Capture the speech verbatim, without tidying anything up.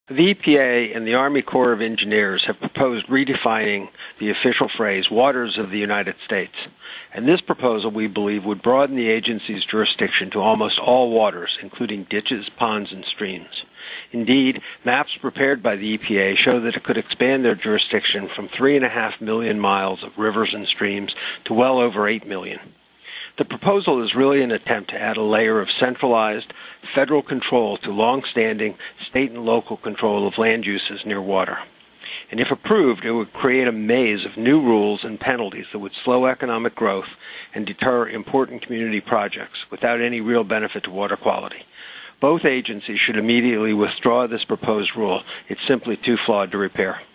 The E P A and the Army Corps of Engineers have proposed redefining the official phrase, waters of the United States. And this proposal, we believe, would broaden the agency's jurisdiction to almost all waters, including ditches, ponds, and streams. Indeed, maps prepared by the E P A show that it could expand their jurisdiction from three and a half million miles of rivers and streams to well over eight million. The proposal is really an attempt to add a layer of centralized federal control to long-standing state and local control of land uses near water. And if approved, it would create a maze of new rules and penalties that would slow economic growth and deter important community projects without any real benefit to water quality. Both agencies should immediately withdraw this proposed rule. It's simply too flawed to repair.